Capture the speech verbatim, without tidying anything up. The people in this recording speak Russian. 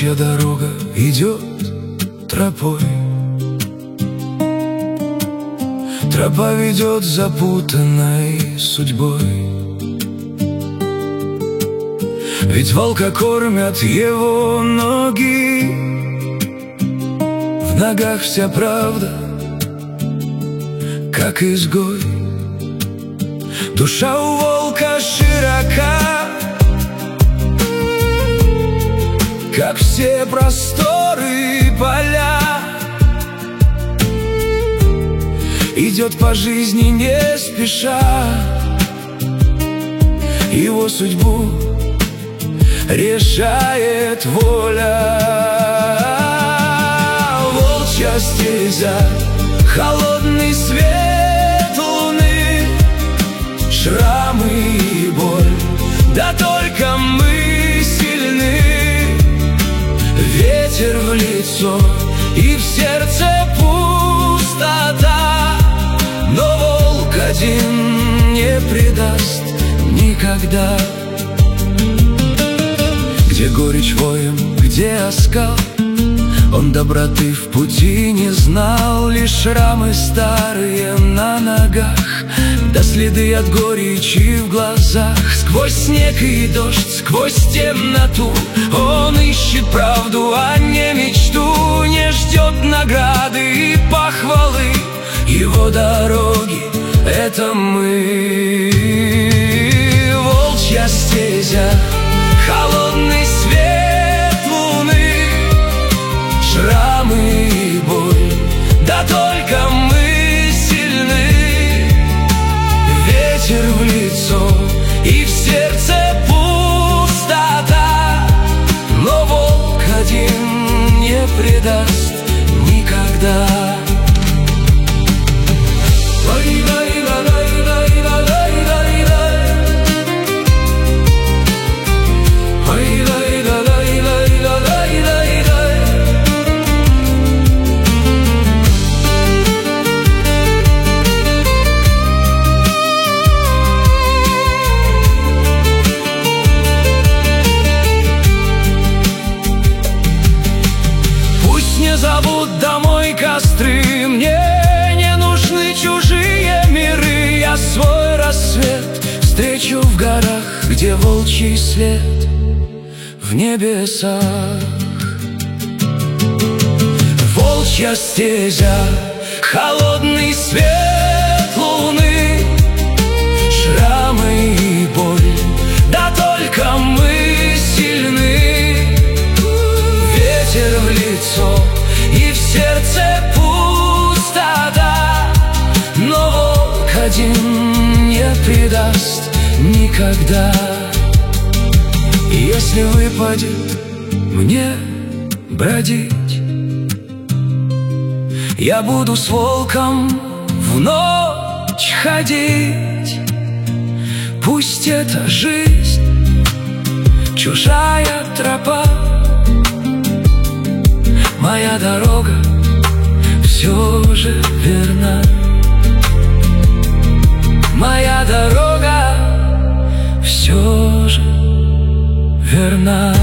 волчья дорога идет тропой. Тропа ведет запутанной судьбой. Ведь волка кормят его ноги, в ногах вся правда, как изгой. Душа у волка широка, как все просторы поля. Идет по жизни не спеша, его судьбу решает воля. Волчья стезя, холодный свет луны, шрамы и боль, да только мы сильны. Ветер в лицо и в сердце пустота, но волк один не предаст никогда. Где горечь воем, где оскал, он доброты в пути не знал. Лишь шрамы старые на ногах, да следы от горечи в глазах. Сквозь снег и дождь, сквозь темноту он ищет правду, а не мечту. Не ждет награды и похвалы, его дороги — это мы. Волчья стезя, холодный свет луны, шрамы и боль, да только мы сильны. Ветер в лицо и в сердце пустота, но волк один не предаст никогда. Зовут домой костры, мне не нужны чужие миры. Я свой рассвет встречу в горах, где волчий след в небесах. Волчья стезя, холодный свет луны, шрамы и боль, да только мы сильны. Ветер в лицо и в сердце пустота, но волк один не предаст никогда. И если выпадет мне бродить, я буду с волком в ночь ходить. Пусть эта жизнь чужая тропа, моя дорога все же верна. Моя дорога все же верна.